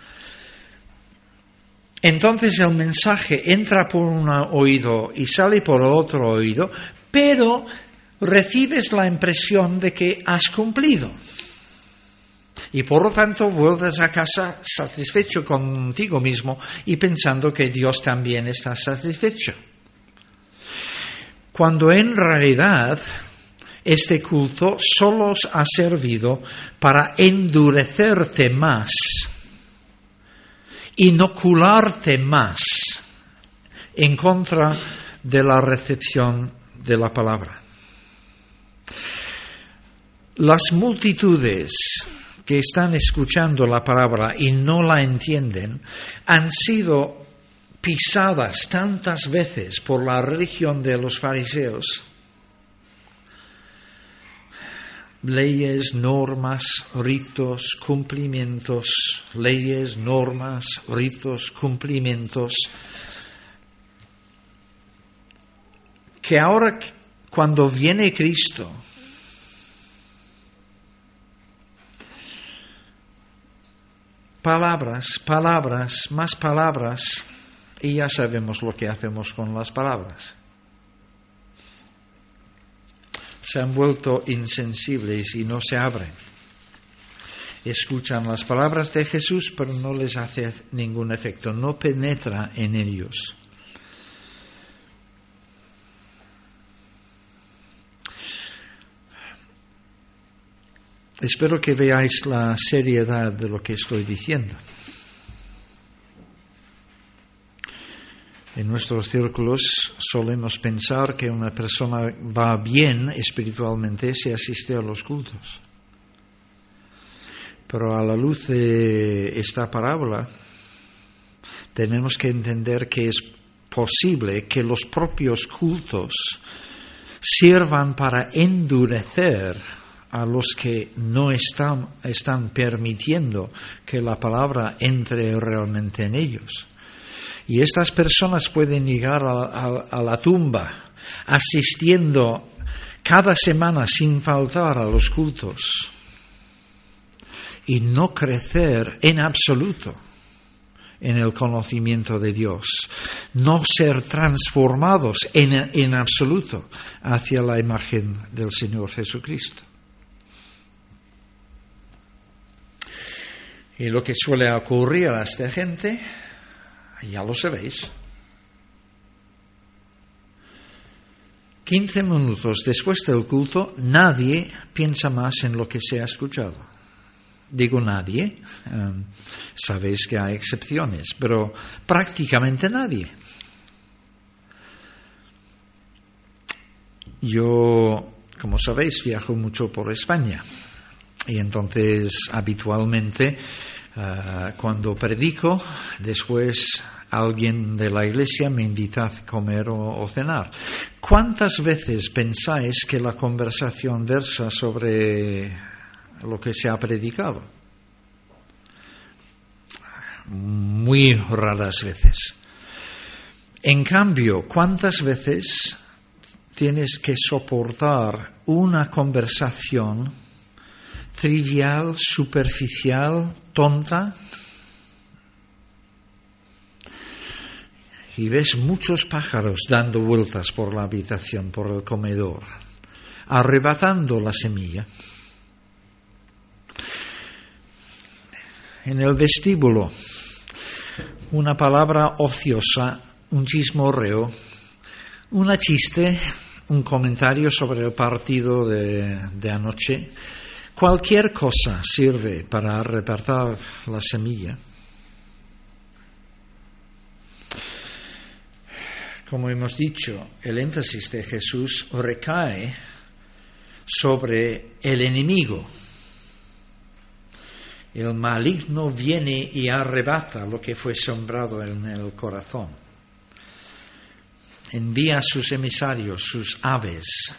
entonces el mensaje entra por un oído y sale por otro oído, pero recibes la impresión de que has cumplido. Y por lo tanto vuelves a casa satisfecho contigo mismo y pensando que Dios también está satisfecho. Cuando en realidad este culto solo ha servido para endurecerte más, inocularte más en contra de la recepción de la palabra. Las multitudes que están escuchando la palabra y no la entienden, han sido pisadas tantas veces por la religión de los fariseos. Leyes, normas, ritos, cumplimientos, leyes, normas, ritos, cumplimientos, que ahora cuando viene Cristo, palabras, más palabras, y ya sabemos lo que hacemos con las palabras. Se han vuelto insensibles y no se abren. Escuchan las palabras de Jesús, pero no les hace ningún efecto, no penetra en ellos. Espero que veáis la seriedad de lo que estoy diciendo. En nuestros círculos solemos pensar que una persona va bien espiritualmente si asiste a los cultos. Pero a la luz de esta parábola tenemos que entender que es posible que los propios cultos sirvan para endurecer a los que no están permitiendo que la palabra entre realmente en ellos. Y estas personas pueden llegar a la tumba asistiendo cada semana sin faltar a los cultos y no crecer en absoluto en el conocimiento de Dios, no ser transformados en absoluto hacia la imagen del Señor Jesucristo. Y lo que suele ocurrir a esta gente, ya lo sabéis, 15 minutos después del culto, nadie piensa más en lo que se ha escuchado. Digo nadie, sabéis que hay excepciones, pero prácticamente nadie. Yo, como sabéis, viajo mucho por España y entonces habitualmente cuando predico, después alguien de la iglesia me invita a comer o cenar. ¿Cuántas veces pensáis que la conversación versa sobre lo que se ha predicado? Muy raras veces. En cambio, ¿cuántas veces tienes que soportar una conversación trivial, superficial, tonta? Y ves muchos pájaros dando vueltas por la habitación, por el comedor, arrebatando la semilla. En el vestíbulo, una palabra ociosa, un chismorreo, una chiste, un comentario sobre el partido de anoche. Cualquier cosa sirve para arrebatar la semilla. Como hemos dicho, el énfasis de Jesús recae sobre el enemigo. El maligno viene y arrebata lo que fue sembrado en el corazón. Envía a sus emisarios, sus aves.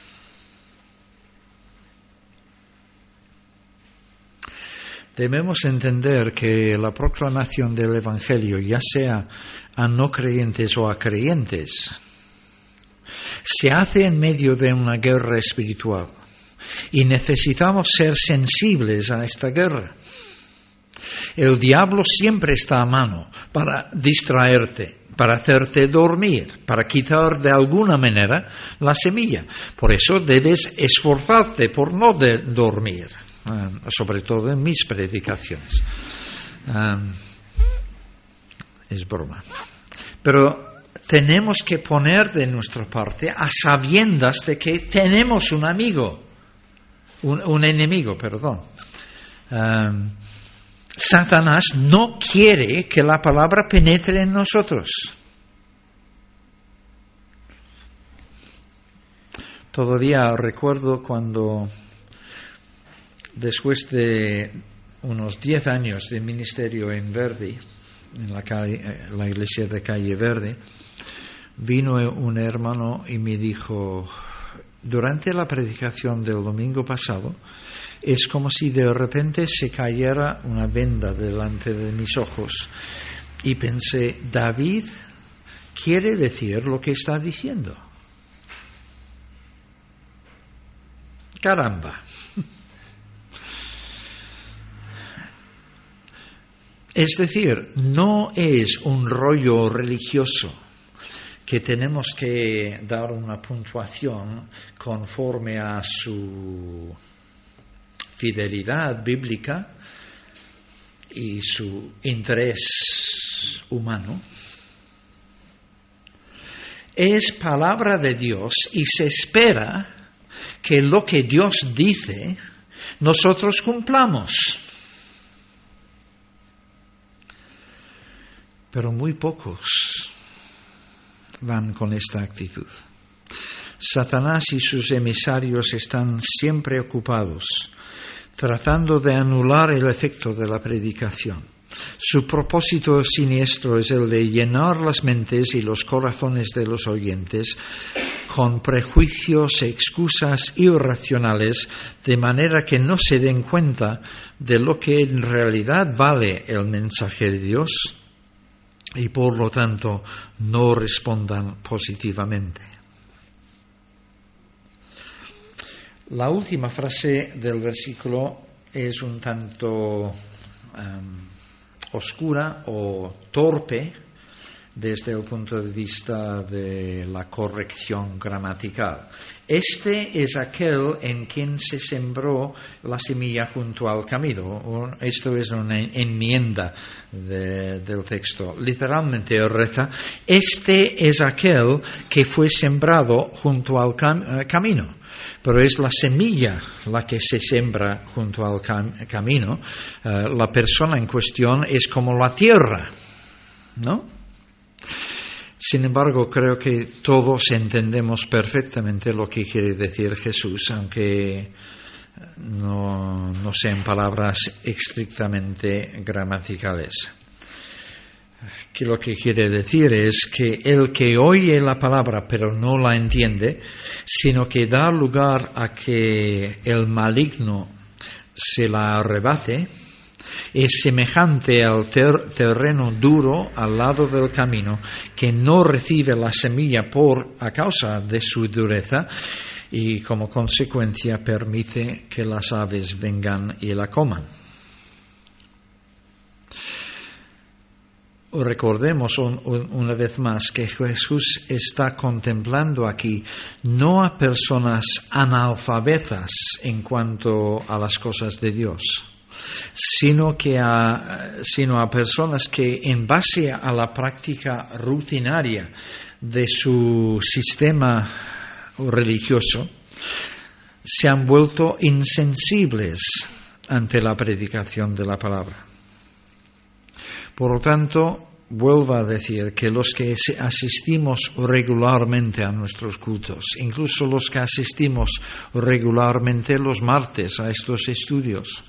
Debemos entender que la proclamación del Evangelio, ya sea a no creyentes o a creyentes, se hace en medio de una guerra espiritual y necesitamos ser sensibles a esta guerra. El diablo siempre está a mano para distraerte, para hacerte dormir, para quitar de alguna manera la semilla. Por eso debes esforzarte por no dormir. Sobre todo en mis predicaciones. Es broma. Pero tenemos que poner de nuestra parte a sabiendas de que tenemos un amigo, un enemigo, perdón. Satanás no quiere que la palabra penetre en nosotros. Todavía recuerdo cuando, después de unos 10 años de ministerio en Verdi, en la iglesia de Calle Verde, vino un hermano y me dijo: durante la predicación del domingo pasado, es como si de repente se cayera una venda delante de mis ojos. Y pensé, David quiere decir lo que está diciendo. Caramba. Es decir, no es un rollo religioso que tenemos que dar una puntuación conforme a su fidelidad bíblica y su interés humano. Es palabra de Dios y se espera que lo que Dios dice nosotros cumplamos. Pero muy pocos van con esta actitud. Satanás y sus emisarios están siempre ocupados tratando de anular el efecto de la predicación. Su propósito siniestro es el de llenar las mentes y los corazones de los oyentes con prejuicios e excusas irracionales, de manera que no se den cuenta de lo que en realidad vale el mensaje de Dios y por lo tanto no respondan positivamente. La última frase del versículo es un tanto oscura o torpe desde el punto de vista de la corrección gramatical. Este es aquel en quien se sembró la semilla junto al camino. Esto es una enmienda del texto. Literalmente reza: este es aquel que fue sembrado junto al camino. Pero es la semilla la que se siembra junto al camino. La persona en cuestión es como la tierra, ¿no? Sin embargo, creo que todos entendemos perfectamente lo que quiere decir Jesús, aunque no sean palabras estrictamente gramaticales. Que lo que quiere decir es que el que oye la palabra pero no la entiende, sino que da lugar a que el maligno se la arrebate, es semejante al terreno duro al lado del camino, que no recibe la semilla a causa de su dureza, y como consecuencia permite que las aves vengan y la coman. Recordemos una vez más que Jesús está contemplando aquí no a personas analfabetas en cuanto a las cosas de Dios, sino a personas que, en base a la práctica rutinaria de su sistema religioso, se han vuelto insensibles ante la predicación de la palabra. Por lo tanto, vuelvo a decir que los que asistimos regularmente a nuestros cultos, incluso los que asistimos regularmente los martes a estos estudios,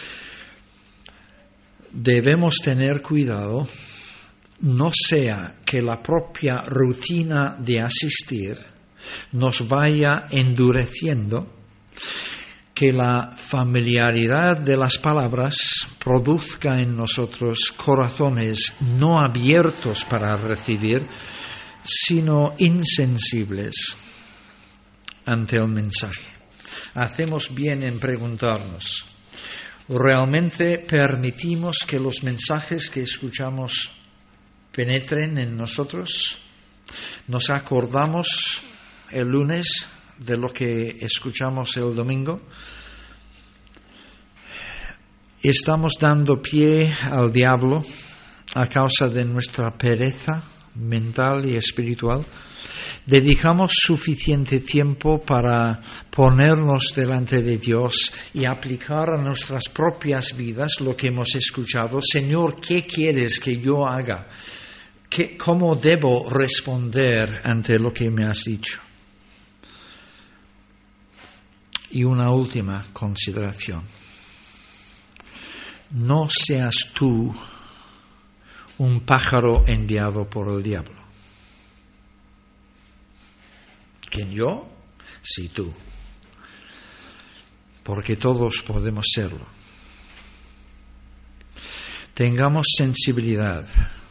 debemos tener cuidado, no sea que la propia rutina de asistir nos vaya endureciendo, que la familiaridad de las palabras produzca en nosotros corazones no abiertos para recibir, sino insensibles ante el mensaje. Hacemos bien en preguntarnos: ¿realmente permitimos que los mensajes que escuchamos penetren en nosotros? ¿Nos acordamos el lunes de lo que escuchamos el domingo? ¿Estamos dando pie al diablo a causa de nuestra pereza mental y espiritual? ¿Dedicamos suficiente tiempo para ponernos delante de Dios y aplicar a nuestras propias vidas lo que hemos escuchado? Señor, ¿qué quieres que yo haga? ¿Cómo debo responder ante lo que me has dicho? Y una última consideración: no seas tú un pájaro enviado por el diablo. ¿Quién, yo? Sí, tú. Porque todos podemos serlo. Tengamos sensibilidad.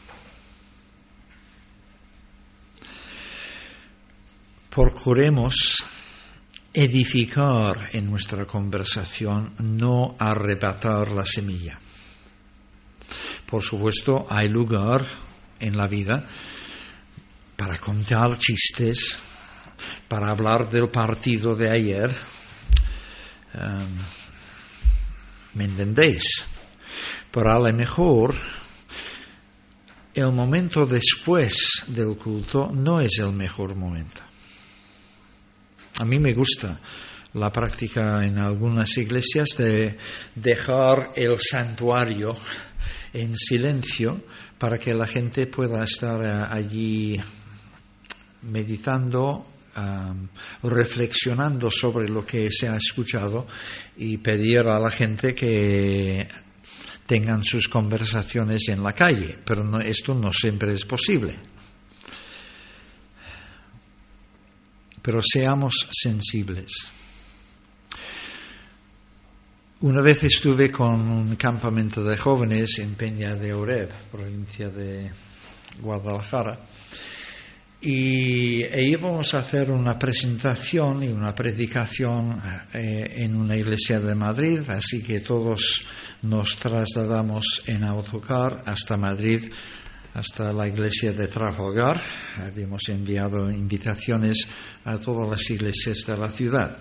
Procuremos edificar en nuestra conversación, no arrebatar la semilla. Por supuesto, hay lugar en la vida para contar chistes, para hablar del partido de ayer. ¿Me entendéis? Pero a lo mejor el momento después del culto no es el mejor momento. A mí me gusta la práctica en algunas iglesias de dejar el santuario en silencio para que la gente pueda estar allí meditando, reflexionando sobre lo que se ha escuchado, y pedir a la gente que tengan sus conversaciones en la calle. Pero esto no siempre es posible. Pero seamos sensibles. Una vez estuve con un campamento de jóvenes en Peña de Oreb, provincia de Guadalajara, y íbamos a hacer una presentación y una predicación en una iglesia de Madrid, así que todos nos trasladamos en autocar hasta Madrid hasta la iglesia de Trafalgar. Habíamos enviado invitaciones a todas las iglesias de la ciudad.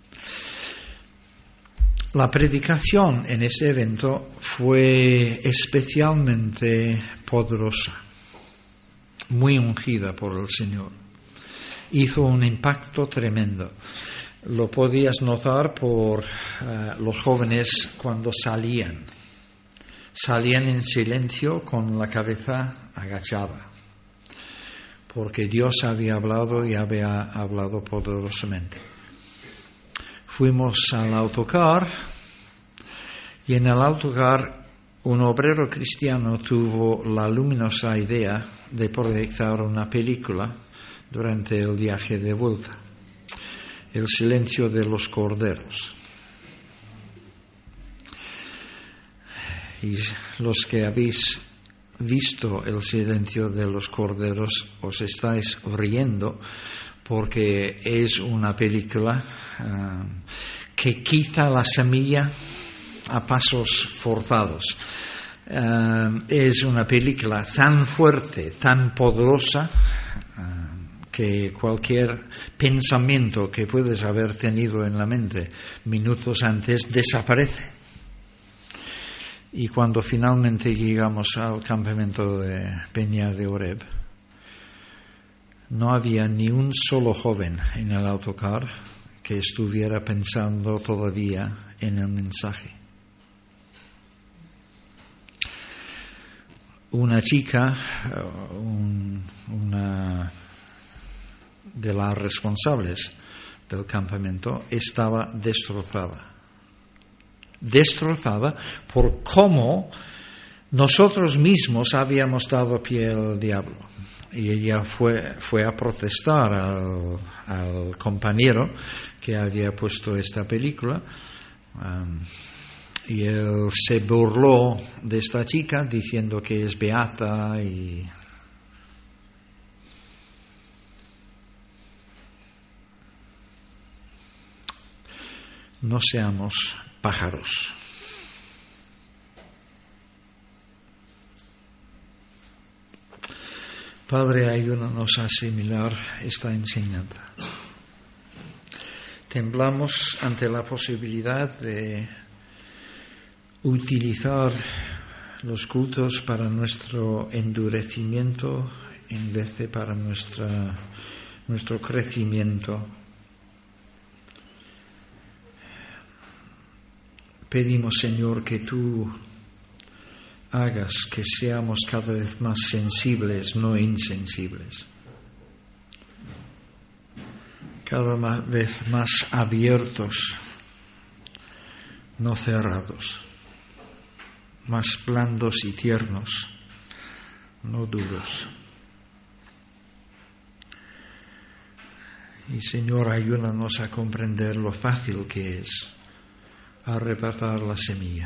La predicación en ese evento fue especialmente poderosa, muy ungida por el Señor. Hizo un impacto tremendo. Lo podías notar por los jóvenes cuando salían. Salían en silencio con la cabeza agachada, porque Dios había hablado y había hablado poderosamente. Fuimos al autocar y en el autocar un obrero cristiano tuvo la luminosa idea de proyectar una película durante el viaje de vuelta, El silencio de los corderos. Y los que habéis visto El silencio de los corderos os estáis riendo, porque es una película que quita la semilla a pasos forzados. Es una película tan fuerte, tan poderosa, que cualquier pensamiento que puedes haber tenido en la mente minutos antes desaparece. Y cuando finalmente llegamos al campamento de Peña de Oreb, no había ni un solo joven en el autocar que estuviera pensando todavía en el mensaje. Una chica, una de las responsables del campamento, estaba destrozada por cómo nosotros mismos habíamos dado pie al diablo. Y ella fue a protestar al compañero que había puesto esta película, y él se burló de esta chica diciendo que es beata y no seamos pájaros. Padre, ayúdanos a asimilar esta enseñanza. Temblamos ante la posibilidad de utilizar los cultos para nuestro endurecimiento en vez de para nuestro crecimiento. Pedimos, Señor, que tú hagas que seamos cada vez más sensibles, no insensibles. Cada vez más abiertos, no cerrados. Más blandos y tiernos, no duros. Y, Señor, ayúdanos a comprender lo fácil que es arrebatar la semilla.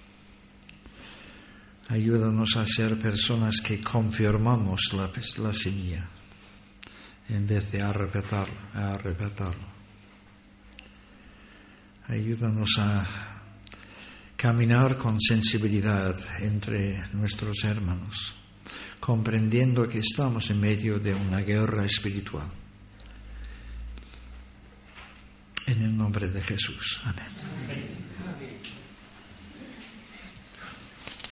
Ayúdanos a ser personas que confirmamos la semilla en vez de arrebatarlo. Ayúdanos a caminar con sensibilidad entre nuestros hermanos, comprendiendo que estamos en medio de una guerra espiritual. En el nombre de Jesús. Amén.